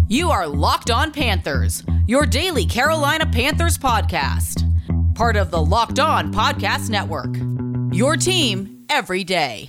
You are Locked On Panthers, your daily Carolina Panthers podcast. Part of the Locked On Podcast Network. Your team every day.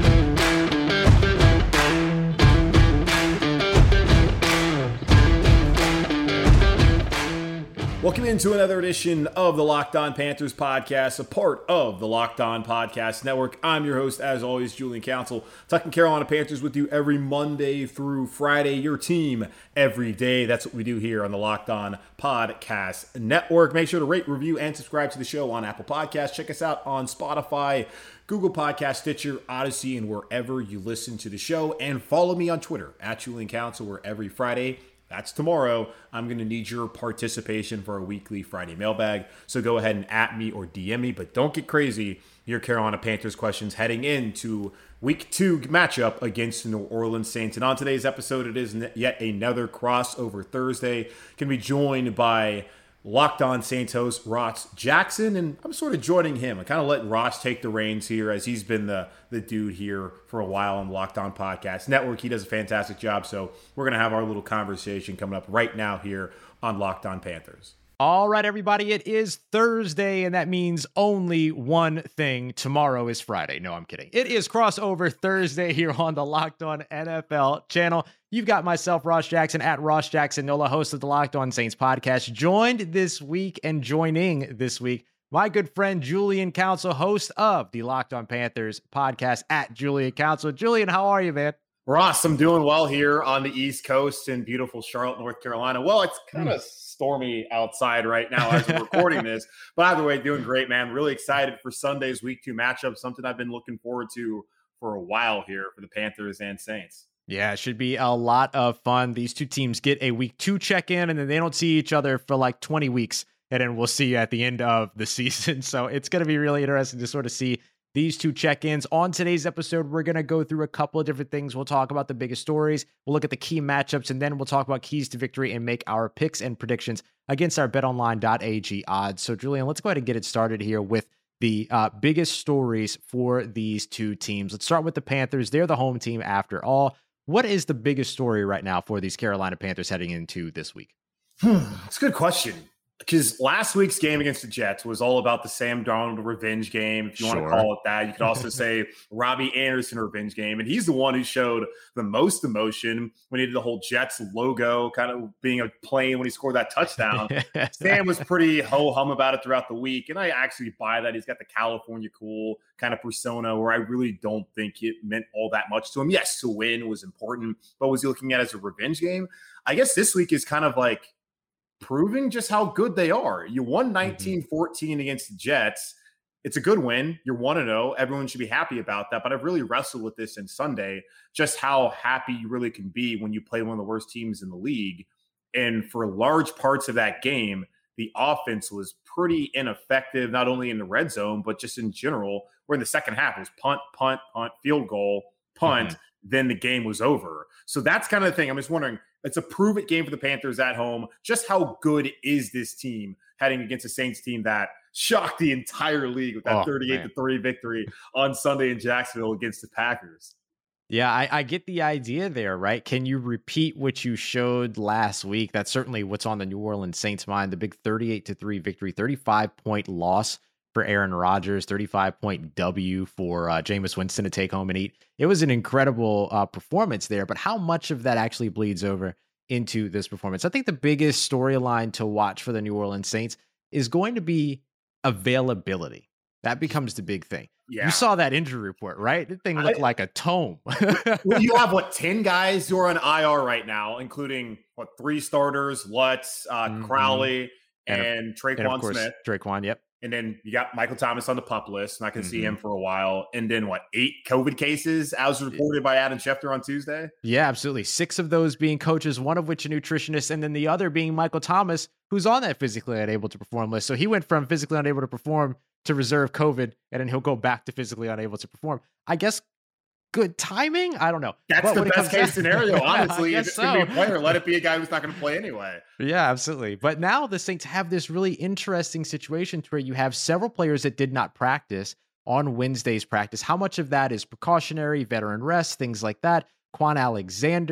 Welcome into another edition of the Locked On Panthers podcast, a part of the Locked On Podcast Network. I'm your host, as always, Julian Council, talking Carolina Panthers with you every Monday through Friday, your team every day. That's what we do here on the Locked On Podcast Network. Make sure to rate, review, and subscribe to the show on Apple Podcasts. Check us out on Spotify, Google Podcast, Stitcher, Odyssey, and wherever you listen to the show. And follow me on Twitter, at Julian Council, where every Friday, that's tomorrow, I'm going to need your participation for a weekly Friday mailbag. So go ahead and at me or DM me, but don't get crazy. Your Carolina Panthers questions heading into Week 2 matchup against the New Orleans Saints. And on today's episode, it is yet another crossover Thursday. Can be joined by Locked On Saints host Ross Jackson, and I'm sort of joining him. I kind of let Ross take the reins here, as he's been the dude here for a while on Locked On Podcast Network. He does a fantastic job, so we're going to have our little conversation coming up right now here on Locked On Panthers. All right, everybody, it is Thursday, and that means only one thing. Tomorrow is Friday. No, I'm kidding. It is crossover Thursday here on the Locked On NFL channel. You've got myself, Ross Jackson, at Ross Jackson Nola, host of the Locked On Saints podcast, joined this week and joining this week, my good friend Julian Council, host of the Locked On Panthers podcast, at Julian Council. Julian, how are you, man? Ross, I'm doing well here on the East Coast in beautiful Charlotte, North Carolina. Well, it's kind of stormy outside right now as we're recording this. But either way, doing great, man. Really excited for Sunday's Week 2 matchup, something I've been looking forward to for a while here for the Panthers and Saints. Yeah, it should be a lot of fun. These two teams get a Week 2 check-in, and then they don't see each other for like 20 weeks, and then we'll see you at the end of the season. So it's going to be really interesting to sort of see these two check-ins. On today's episode, we're going to go through a couple of different things. We'll talk about the biggest stories. We'll look at the key matchups, and then we'll talk about keys to victory and make our picks and predictions against our betonline.ag odds. So, Julian, let's go ahead and get it started here with the biggest stories for these two teams. Let's start with the Panthers. They're the home team after all. What is the biggest story right now for these Carolina Panthers heading into this week? It's a good question. Because last week's game against the Jets was all about the Sam Darnold revenge game, if you want to call it that. You could also say Robbie Anderson revenge game. And he's the one who showed the most emotion when he did the whole Jets logo kind of being a plane when he scored that touchdown. Sam was pretty ho-hum about it throughout the week. And I actually buy that. He's got the California cool kind of persona where I really don't think it meant all that much to him. Yes, to win was important, but was he looking at it as a revenge game? I guess this week is kind of like proving just how good they are. You won 19-14 against the Jets. It's a good win. You're 1-0. Everyone should be happy about that. But I've really wrestled with this in Sunday, just how happy you really can be when you play one of the worst teams in the league. And for large parts of that game, the offense was pretty ineffective, not only in the red zone, but just in general, where in the second half it was punt, punt, punt, field goal, punt, then the game was over. So that's kind of the thing. I'm just wondering, it's a prove-it game for the Panthers at home. Just how good is this team heading against a Saints team that shocked the entire league with that 38-3 victory on Sunday in Jacksonville against the Packers? Yeah, I get the idea there, right? Can you repeat what you showed last week? That's certainly what's on the New Orleans Saints' mind. The big 38-3 victory, 35-point loss for Aaron Rodgers, 35-point W for Jameis Winston to take home and eat. It was an incredible performance there, but how much of that actually bleeds over into this performance? I think the biggest storyline to watch for the New Orleans Saints is going to be availability. That becomes the big thing. Yeah. You saw that injury report, right? That thing looked like a tome. Well, you have, 10 guys who are on IR right now, including, 3 starters, Lutz, Crowley, and Traquan Smith. Traquan, yep. And then you got Michael Thomas on the PUP list, and I can see him for a while. And then 8 COVID cases, as reported by Adam Schefter on Tuesday? Yeah, absolutely. 6 of those being coaches, one of which a nutritionist, and then the other being Michael Thomas, who's on that physically unable to perform list. So he went from physically unable to perform to reserve COVID, and then he'll go back to physically unable to perform. I guess good timing? I don't know. That's the best case scenario, honestly. If it's going to be a player, let it be a guy who's not going to play anyway. Yeah, absolutely. But now the Saints have this really interesting situation where you have several players that did not practice on Wednesday's practice. How much of that is precautionary, veteran rest, things like that? Quan Alexander,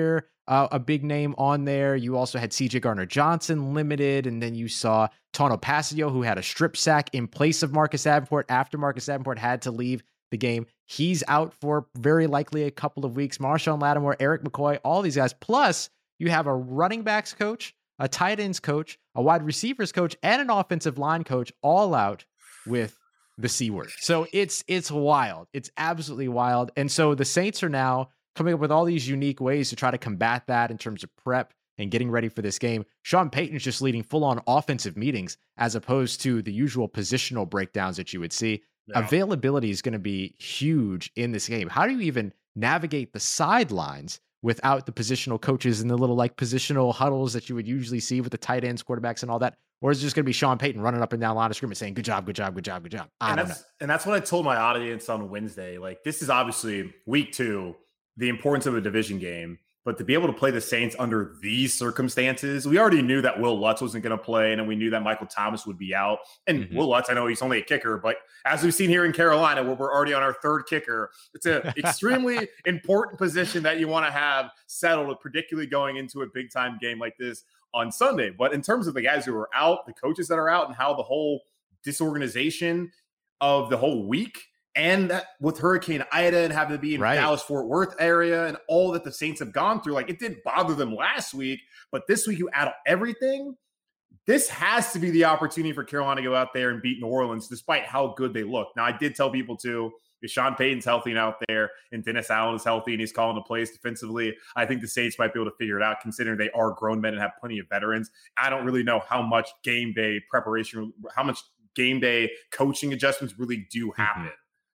a big name on there. You also had CJ Gardner-Johnson limited, and then you saw Tano Pasio, who had a strip sack in place of Marcus Davenport after Marcus Davenport had to leave the game. He's out for very likely a couple of weeks. Marshawn Lattimore, Eric McCoy, all these guys. Plus, you have a running backs coach, a tight ends coach, a wide receivers coach, and an offensive line coach all out with the C word. So it's wild. It's absolutely wild. And so the Saints are now coming up with all these unique ways to try to combat that in terms of prep and getting ready for this game. Sean Payton's just leading full-on offensive meetings as opposed to the usual positional breakdowns that you would see. Yeah. Availability is going to be huge in this game. How do you even navigate the sidelines without the positional coaches and the little like positional huddles that you would usually see with the tight ends, quarterbacks, and all that? Or is it just going to be Sean Payton running up and down the line of scrimmage saying, good job, good job, good job, good job? I don't know. And that's what I told my audience on Wednesday. Like, this is obviously week 2, the importance of a division game. But to be able to play the Saints under these circumstances, we already knew that Will Lutz wasn't going to play, and then we knew that Michael Thomas would be out. And Will Lutz, I know he's only a kicker, but as we've seen here in Carolina, where we're already on our 3rd kicker, it's an extremely important position that you want to have settled, particularly going into a big-time game like this on Sunday. But in terms of the guys who are out, the coaches that are out, and how the whole disorganization of the whole week, and that with Hurricane Ida and having to be in Dallas-Fort Worth area and all that the Saints have gone through, like, it didn't bother them last week, but this week you add everything. This has to be the opportunity for Carolina to go out there and beat New Orleans, despite how good they look. Now, I did tell people too, if Sean Payton's healthy and out there and Dennis Allen is healthy and he's calling the plays defensively, I think the Saints might be able to figure it out, considering they are grown men and have plenty of veterans. I don't really know how much game day preparation, how much game day coaching adjustments really do happen.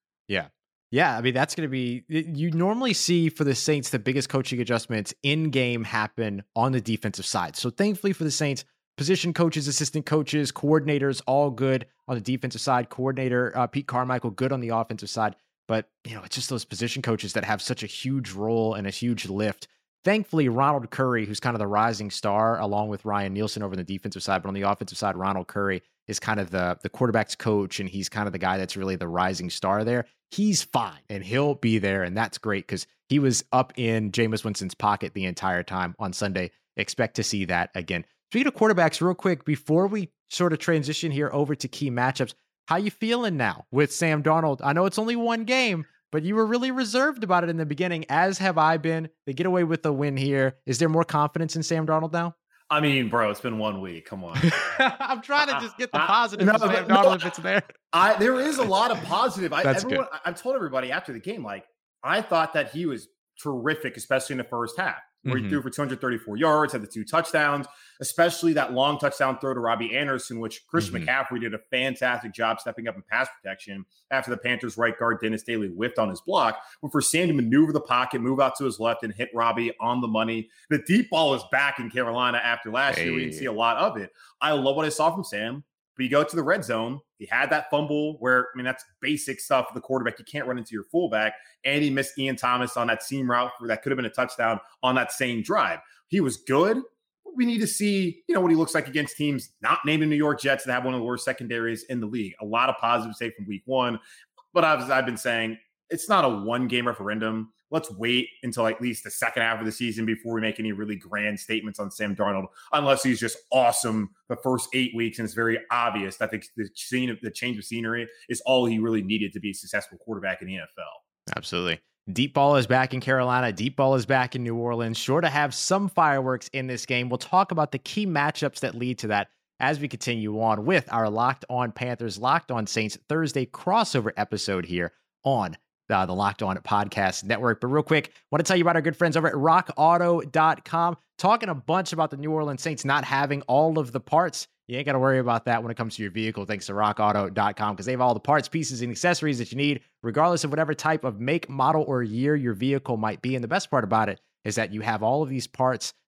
Yeah. I mean, that's going to be, you normally see for the Saints, the biggest coaching adjustments in game happen on the defensive side. So thankfully for the Saints, position coaches, assistant coaches, coordinators, all good on the defensive side. Coordinator Pete Carmichael, good on the offensive side. But, you know, it's just those position coaches that have such a huge role and a huge lift. Thankfully, Ronald Curry, who's kind of the rising star, along with Ryan Nielsen over on the defensive side, but on the offensive side, Ronald Curry is kind of the quarterback's coach, and he's kind of the guy that's really the rising star there. He's fine, and he'll be there, and that's great because he was up in Jameis Winston's pocket the entire time on Sunday. Expect to see that again. Speaking of quarterbacks, real quick, before we sort of transition here over to key matchups, how you feeling now with Sam Darnold? I know it's only one game, but you were really reserved about it in the beginning, as have I been. They get away with a win here. Is there more confidence in Sam Darnold now? I mean, bro, it's been 1 week. Come on. I'm trying to just get the positive Sam Darnold if it's there. There is a lot of positive. That's good. I've told everybody after the game, like, I thought that he was terrific, especially in the first half, where he threw for 234 yards, had the 2 touchdowns, especially that long touchdown throw to Robbie Anderson, which Christian McCaffrey did a fantastic job stepping up in pass protection after the Panthers' right guard, Dennis Daly, whiffed on his block. But for Sam to maneuver the pocket, move out to his left, and hit Robbie on the money. The deep ball is back in Carolina after last year. We didn't see a lot of it. I love what I saw from Sam. But you go to the red zone, he had that fumble where, I mean, that's basic stuff for the quarterback. You can't run into your fullback. And he missed Ian Thomas on that seam route that could have been a touchdown on that same drive. He was good. But we need to see, what he looks like against teams not named the New York Jets that have one of the worst secondaries in the league. A lot of positives say from week 1. But as I've been saying, it's not a one-game referendum. Let's wait until at least the second half of the season before we make any really grand statements on Sam Darnold, unless he's just awesome the first 8 weeks. And it's very obvious that the change of scenery is all he really needed to be a successful quarterback in the NFL. Absolutely. Deep ball is back in Carolina. Deep ball is back in New Orleans. Sure to have some fireworks in this game. We'll talk about the key matchups that lead to that as we continue on with our Locked On Panthers, Locked On Saints Thursday crossover episode here on the Locked On Podcast Network. But real quick, I want to tell you about our good friends over at rockauto.com, talking a bunch about the New Orleans Saints not having all of the parts. You ain't got to worry about that when it comes to your vehicle, thanks to rockauto.com, because they have all the parts, pieces, and accessories that you need, regardless of whatever type of make, model, or year your vehicle might be. And the best part about it is that you have all of these parts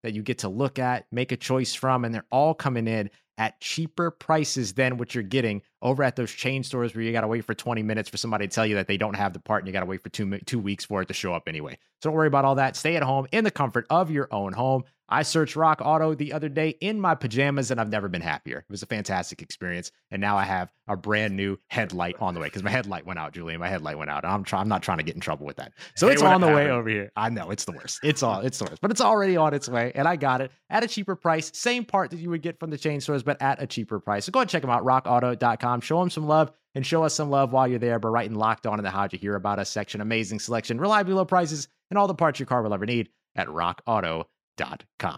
that you get to look at, make a choice from, and they're all coming in at cheaper prices than what you're getting over at those chain stores where you got to wait for 20 minutes for somebody to tell you that they don't have the part and you got to wait for 2 weeks for it to show up anyway. So don't worry about all that. Stay at home in the comfort of your own home. I searched Rock Auto the other day in my pajamas and I've never been happier. It was a fantastic experience. And now I have a brand new headlight on the way because my headlight went out, Julian. My headlight went out. I'm not trying to get in trouble with that. So it's on the way over here. I know it's the worst. It's the worst, but it's already on its way. And I got it at a cheaper price. Same part that you would get from the chain stores, but at a cheaper price. So go ahead and check them out, rockauto.com. Show them some love and show us some love while you're there by writing Locked On in the How'd You Hear About Us section. Amazing selection, reliably low prices, and all the parts your car will ever need at rockauto.com.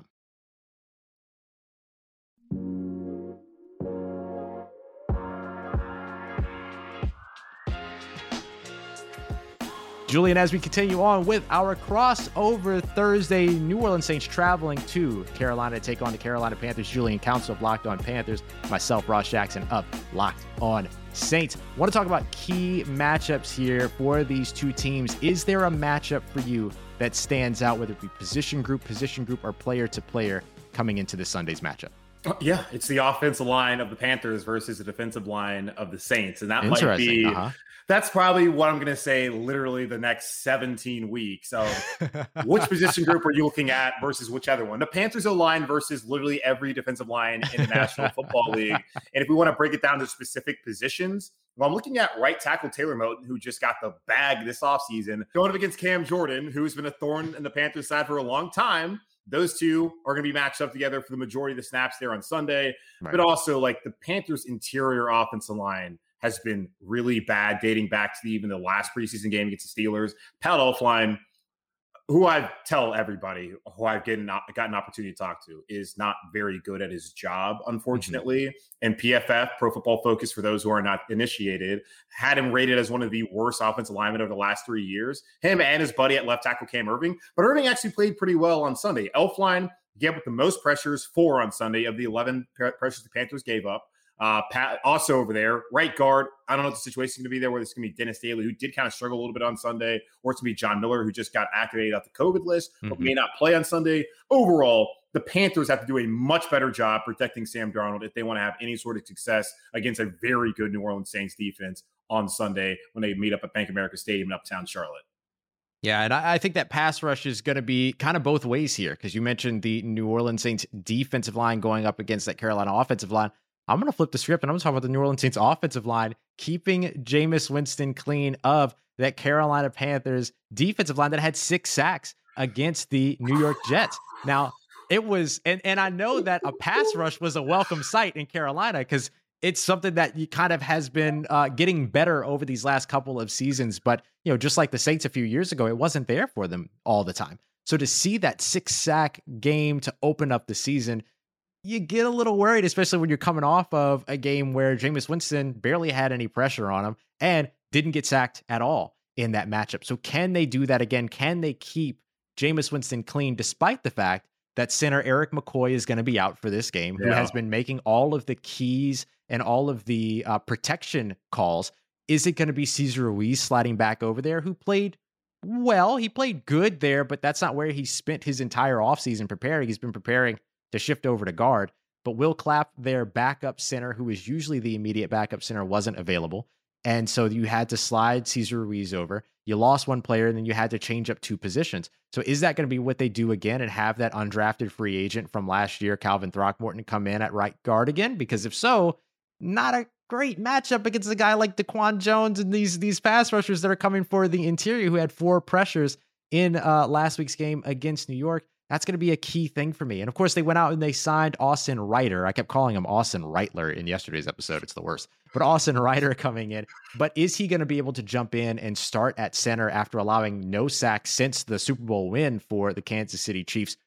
Julian, as we continue on with our crossover Thursday, New Orleans Saints traveling to Carolina to take on the Carolina Panthers. Julian Council of Locked On Panthers, myself, Ross Jackson of Locked On Saints. I want to talk about key matchups here for these two teams. Is there a matchup for you that stands out, whether it be position group, or player to player coming into this Sunday's matchup? Yeah, it's the offensive line of the Panthers versus the defensive line of the Saints. And that might be, that's probably what I'm going to say literally the next 17 weeks of which position group are you looking at versus which other one. The Panthers O-line versus literally every defensive line in the National Football League. And if we want to break it down to specific positions, well, I'm looking at right tackle Taylor Moton, who just got the bag this offseason, going up against Cam Jordan, who's been a thorn in the Panthers side for a long time. Those two are going to be matched up together for the majority of the snaps there on Sunday. Right. But also, like, the Panthers' interior offensive line has been really bad dating back to even the last preseason game against the Steelers. Pat Elflein, who I tell everybody who I've gotten an opportunity to talk to, is not very good at his job, unfortunately. Mm-hmm. And PFF, Pro Football Focus, for those who are not initiated, had him rated as one of the worst offensive linemen over the last 3 years. Him and his buddy at left tackle, Cam Irving. But Irving actually played pretty well on Sunday. Elflein gave up the most pressures, 4 on Sunday, of the 11 pressures the Panthers gave up. Pat also over there, right guard. I don't know what the situation is going to be there, whether it's going to be Dennis Daly, who did kind of struggle a little bit on Sunday, or it's going to be John Miller, who just got activated off the COVID list, but may not play on Sunday. Overall, the Panthers have to do a much better job protecting Sam Darnold if they want to have any sort of success against a very good New Orleans Saints defense on Sunday when they meet up at Bank of America Stadium in Uptown Charlotte. Yeah, and I think that pass rush is going to be kind of both ways here, because you mentioned the New Orleans Saints defensive line going up against that Carolina offensive line. I'm going to flip the script and I'm going to talk about the New Orleans Saints offensive line keeping Jameis Winston clean of that Carolina Panthers defensive line that had 6 sacks against the New York Jets. Now, it was, and I know that a pass rush was a welcome sight in Carolina because it's something that you kind of has been getting better over these last couple of seasons. But, you know, just like the Saints a few years ago, it wasn't there for them all the time. So to see that 6-sack game to open up the season, you get a little worried, especially when you're coming off of a game where Jameis Winston barely had any pressure on him and didn't get sacked at all in that matchup. So can they do that again? Can they keep Jameis Winston clean despite the fact that center Eric McCoy is going to be out for this game, who has been making all of the keys and all of the protection calls? Is it going to be Cesar Ruiz sliding back over there, who played well? He played good there, but that's not where he spent his entire offseason preparing. He's been preparing to shift over to guard, but Will Clapp, their backup center, who is usually the immediate backup center, wasn't available. And so you had to slide Cesar Ruiz over. You lost one player, and then you had to change up 2 positions. So is that going to be what they do again and have that undrafted free agent from last year, Calvin Throckmorton, come in at right guard again? Because if so, not a great matchup against a guy like Daquan Jones and these pass rushers that are coming for the interior, who had 4 pressures in last week's game against New York. That's going to be a key thing for me. And of course, they went out and they signed Austin Reiter. I kept calling him Austin Reitler in yesterday's episode. It's the worst. But Austin Reiter coming in. But is he going to be able to jump in and start at center after allowing no sacks since the Super Bowl win for the Kansas City Chiefs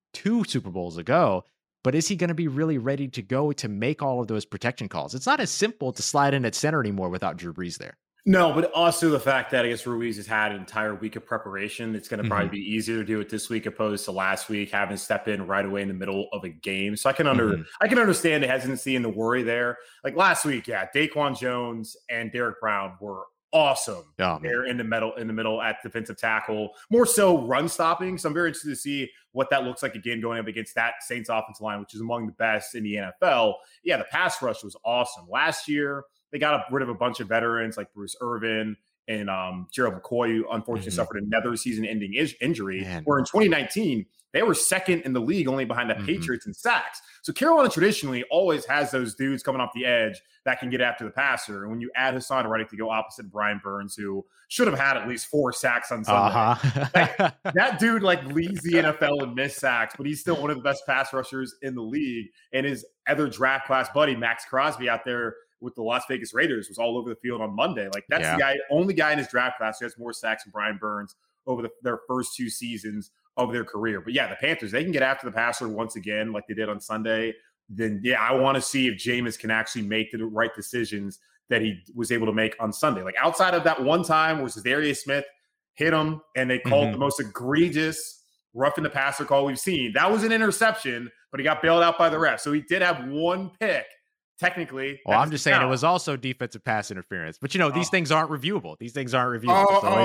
2 Super Bowls ago? But is he going to be really ready to go to make all of those protection calls? It's not as simple to slide in at center anymore without Drew Brees there. No, but also the fact that I guess Ruiz has had an entire week of preparation. It's going to probably be easier to do it this week opposed to last week, having to step in right away in the middle of a game. So I can understand the hesitancy and the worry there. Like last week, Daquan Jones and Derek Brown were awesome. They're in the middle at defensive tackle, more so run stopping. So I'm very interested to see what that looks like again going up against that Saints offensive line, which is among the best in the NFL. Yeah, the pass rush was awesome. Last year, they got rid of a bunch of veterans like Bruce Irvin and Gerald McCoy, who unfortunately suffered another season-ending injury, where in 2019, they were second in the league, only behind the Patriots in sacks. So Carolina traditionally always has those dudes coming off the edge that can get after the passer. And when you add Hassan Reddick to go opposite Brian Burns, who should have had at least 4 sacks on Sunday, that dude leads the NFL in missed sacks, but he's still one of the best pass rushers in the league. And his other draft class buddy, Max Crosby, out there with the Las Vegas Raiders, was all over the field on Monday. That's the only guy in his draft class who has more sacks than Brian Burns over their first 2 seasons of their career. But yeah, the Panthers, they can get after the passer once again, like they did on Sunday. Then I want to see if Jameis can actually make the right decisions that he was able to make on Sunday. Outside of that one time where Zadarius Smith hit him and they called the most egregious roughing the passer call we've seen. That was an interception, but he got bailed out by the ref. So he did have one pick. Technically. Well, I'm just saying it was also defensive pass interference. But, these things aren't reviewable. These things aren't reviewable.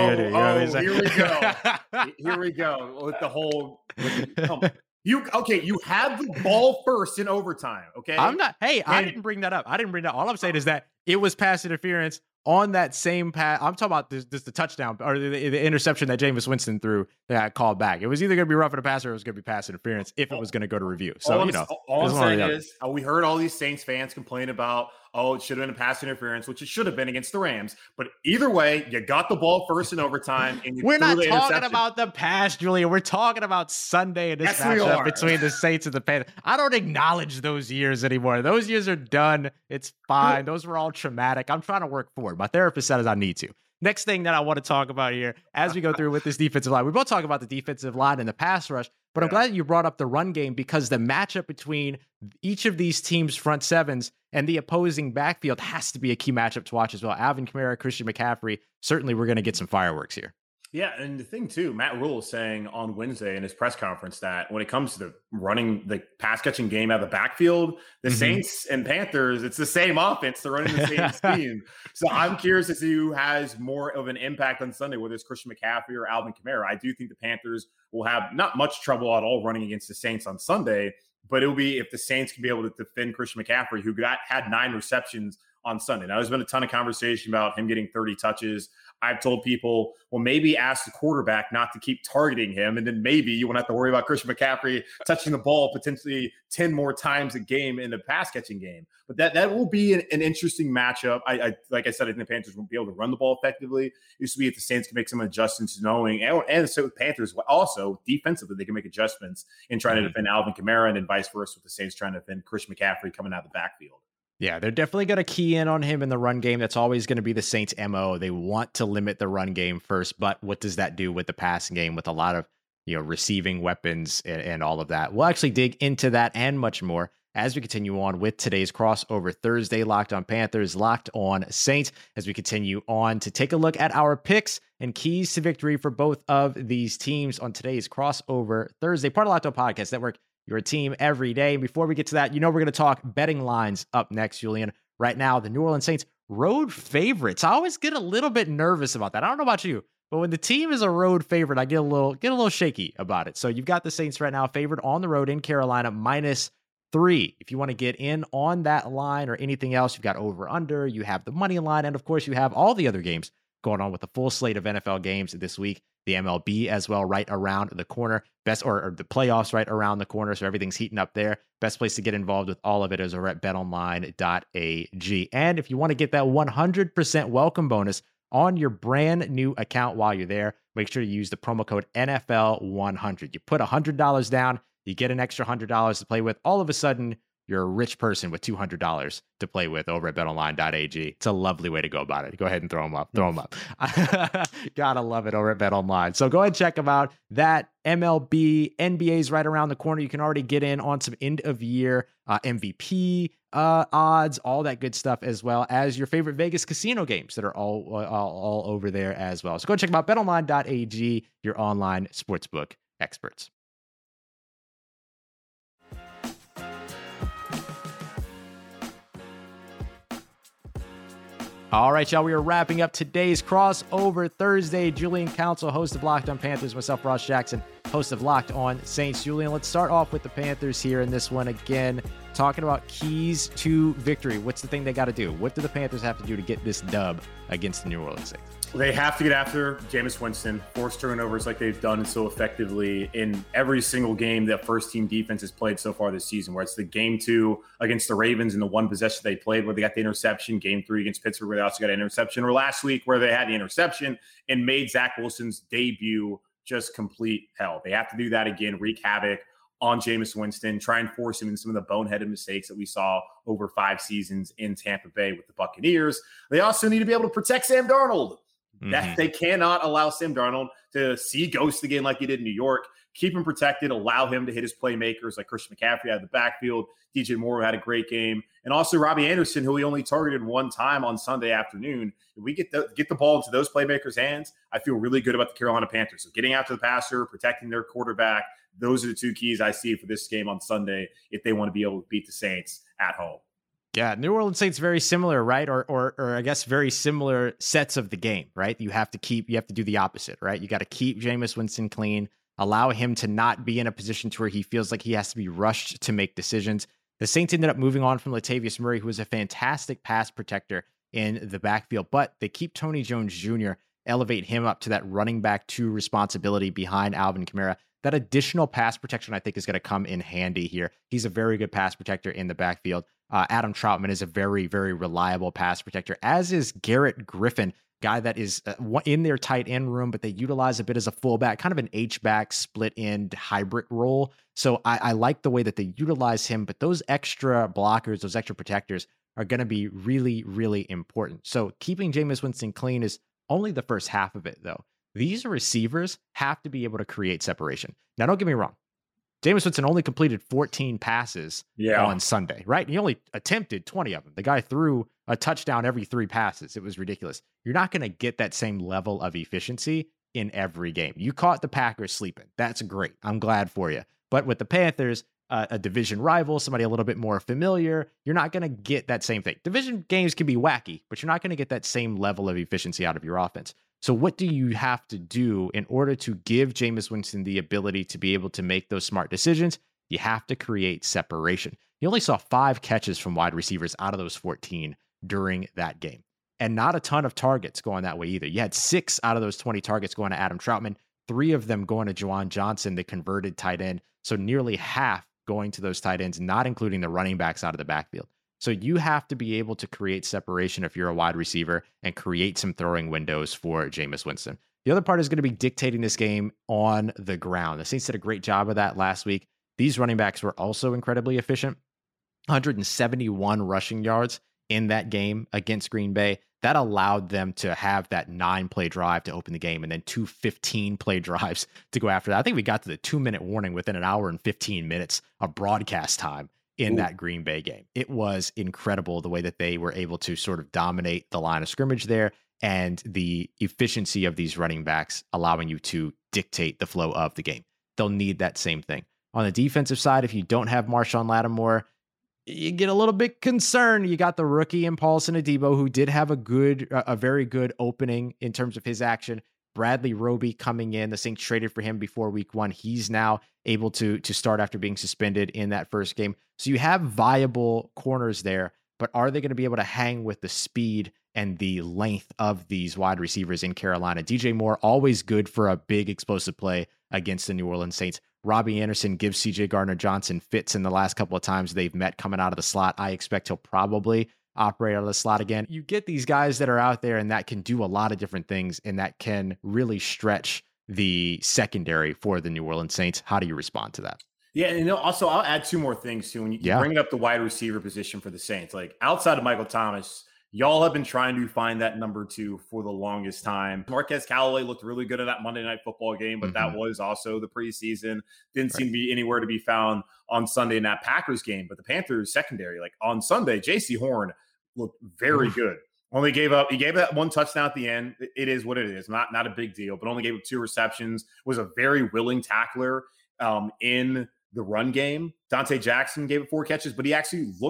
Here we go. With the whole you have the ball first in overtime, okay? I didn't bring that up. All I'm saying is that it was pass interference on that same pass. I'm talking about this the touchdown or the interception that Jameis Winston threw that I called back. It was either going to be roughing the passer or it was going to be pass interference if it was going to go to review. So, all I'm saying is we heard all these Saints fans complain about, it should have been a pass interference, which it should have been against the Rams. But either way, you got the ball first in overtime. And we're not talking about the past, Julian. We're talking about Sunday and this matchup between the Saints and the Panthers. I don't acknowledge those years anymore. Those years are done. It's fine. Those were all traumatic. I'm trying to work forward. My therapist said I need to. Next thing that I want to talk about here as we go through with this defensive line, we both talk about the defensive line and the pass rush, but I'm glad that you brought up the run game because the matchup between each of these teams' front sevens and the opposing backfield has to be a key matchup to watch as well. Alvin Kamara, Christian McCaffrey, certainly we're going to get some fireworks here. Yeah, and the thing too, Matt Rule is saying on Wednesday in his press conference that when it comes to the running the pass catching game out of the backfield, the Saints and Panthers, it's the same offense. They're running the same scheme. So I'm curious to see who has more of an impact on Sunday, whether it's Christian McCaffrey or Alvin Kamara. I do think the Panthers will have not much trouble at all running against the Saints on Sunday, but it'll be if the Saints can be able to defend Christian McCaffrey, who had 9 receptions on Sunday. Now, there's been a ton of conversation about him getting 30 touches. I've told people, well, maybe ask the quarterback not to keep targeting him, and then maybe you won't have to worry about Christian McCaffrey touching the ball potentially 10 more times a game in the pass-catching game. But that will be an interesting matchup. I like I said, I think the Panthers won't be able to run the ball effectively. It used to be if the Saints can make some adjustments knowing, and so with Panthers also defensively, they can make adjustments in trying to defend Alvin Kamara and then vice versa with the Saints trying to defend Christian McCaffrey coming out of the backfield. Yeah, they're definitely going to key in on him in the run game. That's always going to be the Saints' MO. They want to limit the run game first, but what does that do with the passing game with a lot of, receiving weapons and all of that? We'll actually dig into that and much more as we continue on with today's crossover Thursday, Locked on Panthers, Locked on Saints, as we continue on to take a look at our picks and keys to victory for both of these teams on today's crossover Thursday, part of Locked on Podcast Network. Your team every day. And before we get to that, we're going to talk betting lines up next, Julian. Right now, the New Orleans Saints road favorites. I always get a little bit nervous about that. I don't know about you, but when the team is a road favorite, I get a little shaky about it. So you've got the Saints right now favored on the road in Carolina -3. If you want to get in on that line or anything else, you've got over under, you have the money line, and of course you have all the other games going on with the full slate of NFL games this week. The MLB as well, right around the corner. Or the playoffs right around the corner, so everything's heating up there. Best place to get involved with all of it is over at betonline.ag. And if you want to get that 100% welcome bonus on your brand new account while you're there, make sure you use the promo code NFL100. You put $100 down, you get an extra $100 to play with. All of a sudden, you're a rich person with $200 to play with over at betonline.ag. It's a lovely way to go about it. Go ahead and throw them up. Gotta love it over at BetOnline. So go ahead and check them out. That MLB, NBA's right around the corner. You can already get in on some end of year MVP odds, all that good stuff, as well as your favorite Vegas casino games that are all over there as well. So go check them out. BetOnline.ag, your online sportsbook experts. All right, y'all, we are wrapping up today's Crossover Thursday. Julian Council, host of Locked On Panthers, myself, Ross Jackson, host of Locked On Saints. Julian, let's start off with the Panthers here in this one again, talking about keys to victory. What's the thing they got to do? What do the Panthers have to do to get this dub against the New Orleans Saints? They have to get after Jameis Winston, force turnovers like they've done so effectively in every single game that first-team defense has played so far this season, where it's the game 2 against the Ravens and the one possession they played where they got the interception, game 3 against Pittsburgh where they also got an interception, or last week where they had the interception and made Zach Wilson's debut just complete hell. They have to do that again, wreak havoc on Jameis Winston, try and force him in some of the boneheaded mistakes that we saw over 5 seasons in Tampa Bay with the Buccaneers. They also need to be able to protect Sam Darnold. That they cannot allow Sam Darnold to see ghosts again like he did in New York. Keep him protected, allow him to hit his playmakers like Christian McCaffrey out of the backfield. DJ Moore had a great game. And also Robbie Anderson, who he only targeted one time on Sunday afternoon. If we get the ball into those playmakers' hands, I feel really good about the Carolina Panthers. So getting after the passer, protecting their quarterback, those are the 2 keys I see for this game on Sunday if they want to be able to beat the Saints at home. Yeah, New Orleans Saints very similar, right? Or I guess very similar sets of the game, right? You have to do the opposite, right? You got to keep Jameis Winston clean, allow him to not be in a position to where he feels like he has to be rushed to make decisions. The Saints ended up moving on from Latavius Murray, who was a fantastic pass protector in the backfield, but they keep Tony Jones Jr., elevate him up to that running back 2 responsibility behind Alvin Kamara. That additional pass protection, I think, is going to come in handy here. He's a very good pass protector in the backfield. Adam Troutman is a very, very reliable pass protector, as is Garrett Griffin, guy that is in their tight end room, but they utilize a bit as a fullback, kind of an H-back split end hybrid role. So I like the way that they utilize him, but those extra blockers, those extra protectors are going to be really, really important. So keeping Jameis Winston clean is only the first half of it, though. These receivers have to be able to create separation. Now, don't get me wrong. Jameis Winston only completed 14 passes on Sunday, right? He only attempted 20 of them. The guy threw a touchdown every 3 passes. It was ridiculous. You're not going to get that same level of efficiency in every game. You caught the Packers sleeping. That's great. I'm glad for you. But with the Panthers, a division rival, somebody a little bit more familiar, you're not going to get that same thing. Division games can be wacky, but you're not going to get that same level of efficiency out of your offense. So what do you have to do in order to give Jameis Winston the ability to be able to make those smart decisions? You have to create separation. You only saw 5 catches from wide receivers out of those 14 during that game. And not a ton of targets going that way either. You had 6 out of those 20 targets going to Adam Troutman, 3 of them going to Juwan Johnson, the converted tight end. So nearly half going to those tight ends, not including the running backs out of the backfield. So you have to be able to create separation if you're a wide receiver and create some throwing windows for Jameis Winston. The other part is going to be dictating this game on the ground. The Saints did a great job of that last week. These running backs were also incredibly efficient. 171 rushing yards in that game against Green Bay. That allowed them to have that 9-play drive to open the game and then 2 15-play drives to go after that. I think we got to the 2-minute warning within an hour and 15 minutes of broadcast time in that Green Bay game. It was incredible the way that they were able to sort of dominate the line of scrimmage there and the efficiency of these running backs allowing you to dictate the flow of the game. They'll need that same thing. On the defensive side, if you don't have Marshawn Lattimore, you get a little bit concerned. You got the rookie in Paulson Adebo, who did have a very good opening in terms of his action. Bradley Roby coming in. The Saints traded for him before week 1. He's now able to start after being suspended in that first game. So you have viable corners there, but are they going to be able to hang with the speed and the length of these wide receivers in Carolina? DJ Moore, always good for a big explosive play against the New Orleans Saints. Robbie Anderson gives CJ Gardner-Johnson fits in the last couple of times they've met coming out of the slot. I expect he'll probably operate out of the slot again. You get these guys that are out there and that can do a lot of different things and that can really stretch the secondary for the New Orleans Saints. How do you respond to that? Yeah, and also I'll add 2 more things too. When you bring up the wide receiver position for the Saints, like outside of Michael Thomas, y'all have been trying to find that number 2 for the longest time. Marquez Callaway looked really good in that Monday Night Football game, but that was also the preseason. Didn't seem to be anywhere to be found on Sunday in that Packers game. But the Panthers secondary, like on Sunday, J.C. Horn looked very good. He gave that 1 touchdown at the end. It is what it is. Not a big deal, but only gave up 2 receptions. Was a very willing tackler in the run game. Dante Jackson gave it 4 catches, but he actually looked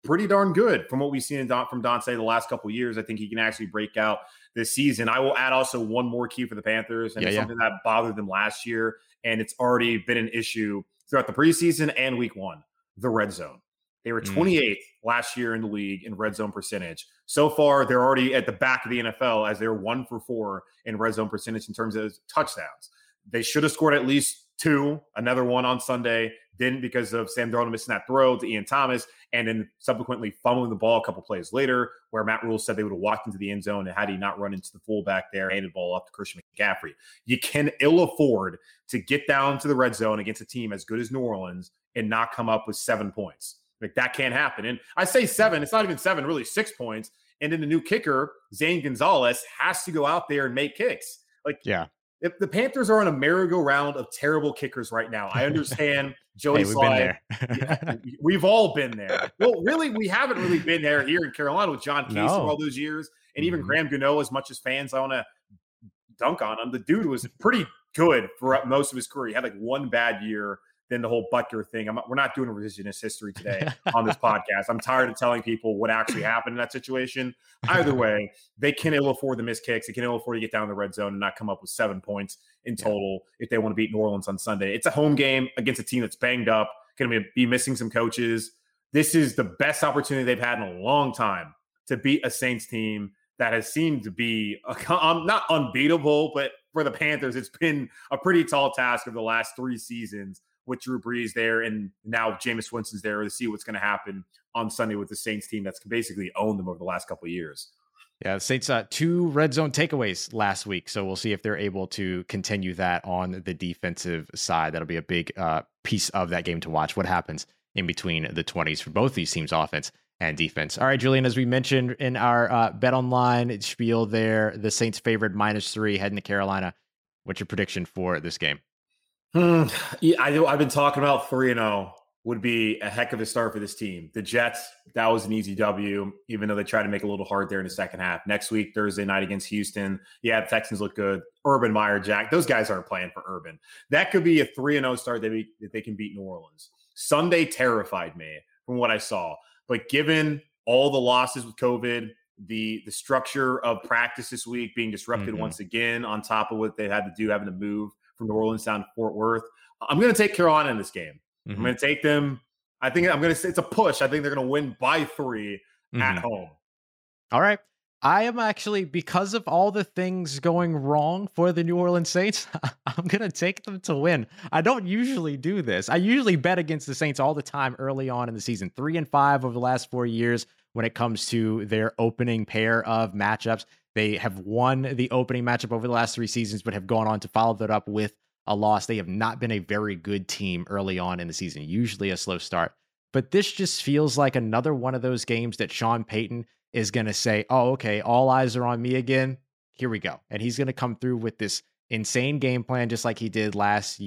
pretty darn good from what we've seen from Dante the last couple of years. I think he can actually break out this season. I will add also one more key for the Panthers, and it's something that bothered them last year, and it's already been an issue throughout the preseason and week one, the red zone. They were 28th last year in the league in red zone percentage. So far, they're already at the back of the NFL as they're 1 for 4 in red zone percentage in terms of touchdowns. They should have scored at least 2, another one on Sunday. Didn't because of Sam Darnold missing that throw to Ian Thomas and then subsequently fumbling the ball a couple plays later, where Matt Rule said they would have walked into the end zone and had he not run into the fullback there, handed the ball off to Christian McCaffrey. You can ill afford to get down to the red zone against a team as good as New Orleans and not come up with 7 points. Like, that can't happen. And I say 7, it's not even 7, really 6 points. And then the new kicker, Zane Gonzalez, has to go out there and make kicks. If the Panthers are on a merry-go-round of terrible kickers right now, I understand Joey Slye. We've all been there. Well, really, we haven't really been there here in Carolina with John Case for all those years. And even Graham Gano, as much as fans want to dunk on him, the dude was pretty good for most of his career. He had like one bad year. Then the whole Butker thing. We're not doing a revisionist history today on this podcast. I'm tired of telling people what actually happened in that situation. Either way, they can ill afford the missed kicks. They can ill afford to get down in the red zone and not come up with 7 points in total if they want to beat New Orleans on Sunday. It's a home game against a team that's banged up, going to be missing some coaches. This is the best opportunity they've had in a long time to beat a Saints team that has seemed to be not unbeatable, but for the Panthers, it's been a pretty tall task of the last 3 seasons with Drew Brees there, and now Jameis Winston's there to see what's going to happen on Sunday with the Saints team that's basically owned them over the last couple of years. Yeah, the Saints 2 red zone takeaways last week, so we'll see if they're able to continue that on the defensive side. That'll be a big piece of that game to watch, what happens in between the 20s for both these teams, offense and defense. All right, Julian, as we mentioned in our Bet Online spiel there, the Saints favored -3 heading to Carolina. What's your prediction for this game? Yeah, I've been talking about 3-0 would be a heck of a start for this team. The Jets, that was an easy W, even though they tried to make it a little hard there in the second half. Next week, Thursday night against Houston. Yeah, the Texans look good. Urban Meyer, Jack, those guys aren't playing for Urban. That could be a 3-0 start that they can beat New Orleans. Sunday terrified me from what I saw. But given all the losses with COVID, the structure of practice this week being disrupted once again, on top of what they had to do, having to move from New Orleans down to Fort Worth, I'm going to take Carolina in this game. I'm going to take them. I think I'm going to say it's a push. I think they're going to win by 3 at home. All right. I am actually, because of all the things going wrong for the New Orleans Saints, I'm going to take them to win. I don't usually do this. I usually bet against the Saints all the time early on in the season. 3-5 over the last 4 years when it comes to their opening pair of matchups. They have won the opening matchup over the last 3 seasons, but have gone on to follow that up with a loss. They have not been a very good team early on in the season, usually a slow start. But this just feels like another one of those games that Sean Payton is going to say, oh, okay, all eyes are on me again. Here we go. And he's going to come through with this insane game plan, just like he did last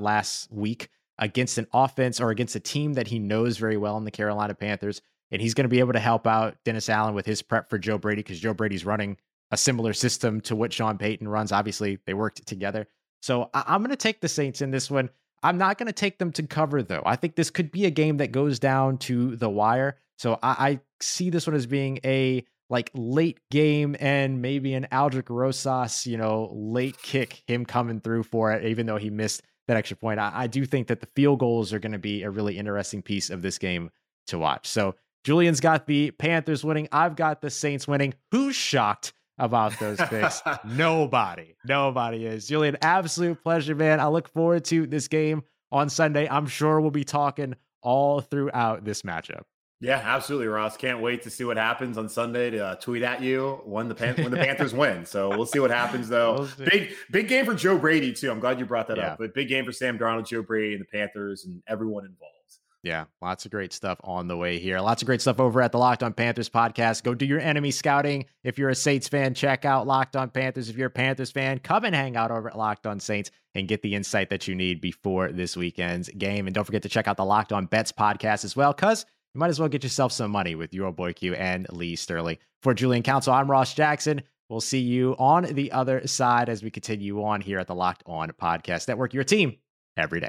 week against an offense or against a team that he knows very well in the Carolina Panthers. And he's going to be able to help out Dennis Allen with his prep for Joe Brady, because Joe Brady's running a similar system to what Sean Payton runs. Obviously, they worked together. So I'm going to take the Saints in this one. I'm not going to take them to cover, though. I think this could be a game that goes down to the wire. So I see this one as being a late game and maybe an Aldrick Rosas, late kick, him coming through for it, even though he missed that extra point. I do think that the field goals are going to be a really interesting piece of this game to watch. So Julian's got the Panthers winning. I've got the Saints winning. Who's shocked about those picks? Nobody is. Julian, absolute pleasure, man. I look forward to this game on Sunday. I'm sure we'll be talking all throughout this matchup. Yeah, absolutely, Ross. Can't wait to see what happens on Sunday to tweet at you when the Panthers win. So we'll see what happens, though. Big game for Joe Brady, too. I'm glad you brought that up. But big game for Sam Darnold, Joe Brady, and the Panthers, and everyone involved. Yeah, lots of great stuff on the way here. Lots of great stuff over at the Locked On Panthers podcast. Go do your enemy scouting. If you're a Saints fan, check out Locked On Panthers. If you're a Panthers fan, come and hang out over at Locked On Saints and get the insight that you need before this weekend's game. And don't forget to check out the Locked On Bets podcast as well, because you might as well get yourself some money with your boy Q and Lee Sterling. For Julian Council, I'm Ross Jackson. We'll see you on the other side as we continue on here at the Locked On Podcast Network, your team every day.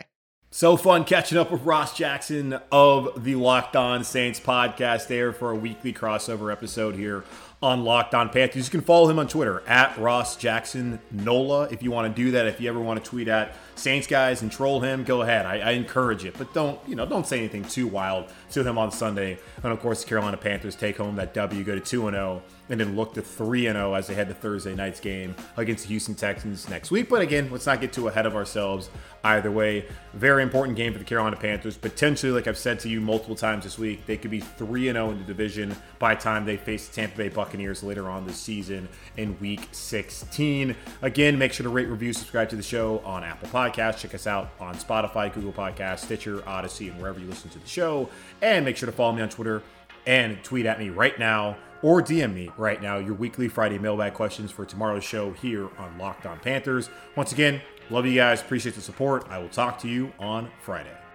So fun catching up with Ross Jackson of the Locked On Saints podcast there for a weekly crossover episode here on Locked On Panthers. You can follow him on Twitter at Ross Jackson Nola if you want to do that. If you ever want to tweet at Saints guys and troll him, go ahead. I encourage it, but don't say anything too wild to him on Sunday. And of course, the Carolina Panthers take home that W, go to 2-0, and then look to 3-0 as they head to Thursday night's game against the Houston Texans next week. But again, let's not get too ahead of ourselves either way. Very important game for the Carolina Panthers. Potentially, like I've said to you multiple times this week, they could be 3-0 in the division by the time they face the Tampa Bay Buccaneers later on this season in Week 16. Again, make sure to rate, review, subscribe to the show on Apple Podcasts. Check us out on Spotify, Google Podcasts, Stitcher, Odyssey, and wherever you listen to the show. And make sure to follow me on Twitter and tweet at me right now or DM me right now your weekly Friday mailbag questions for tomorrow's show here on Locked On Panthers. Once again, love you guys. Appreciate the support. I will talk to you on Friday.